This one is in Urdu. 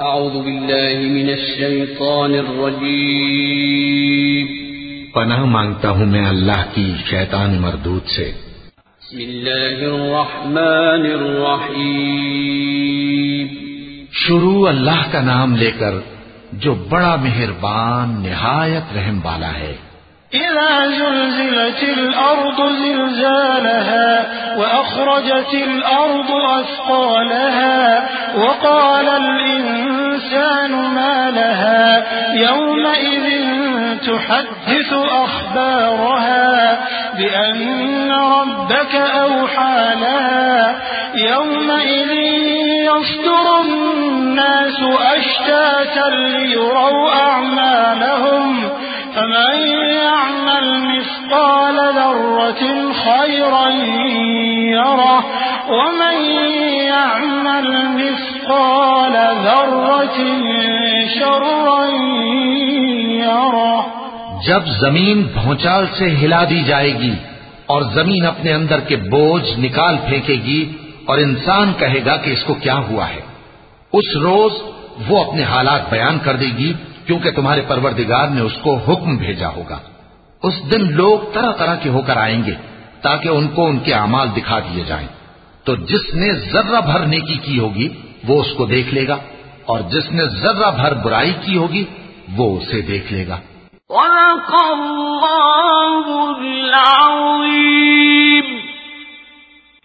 اعوذ باللہ من الشیطان الرجیم پناہ مانگتا ہوں میں اللہ کی شیطان مردود سے۔ بسم اللہ الرحمن الرحیم شروع اللہ کا نام لے کر جو بڑا مہربان نہایت رحم والا ہے۔ إذا زلزلت الأرض زلزالها وأخرجت الأرض أثقالها وقال الإنسان ما لها يومئذ تحدث أخبارها بأن ربك أوحى لها يومئذ يصدر الناس أشتاتا ليروا أعمالهم فمن يعمل مثقال ذرة خيرا يره ومن يعمل مثقال ذرة شرا يره۔ جب زمین بھونچال سے ہلا دی جائے گی اور زمین اپنے اندر کے بوجھ نکال پھینکے گی اور انسان کہے گا کہ اس کو کیا ہوا ہے، اس روز وہ اپنے حالات بیان کر دے گی کیونکہ تمہارے پروردگار نے اس کو حکم بھیجا ہوگا۔ اس دن لوگ طرح طرح کے ہو کر آئیں گے تاکہ ان کو ان کے اعمال دکھا دیے جائیں، تو جس نے ذرہ بھر نیکی کی ہوگی وہ اس کو دیکھ لے گا اور جس نے ذرہ بھر برائی کی ہوگی وہ اسے دیکھ لے گا۔ صدق اللہ العظیم۔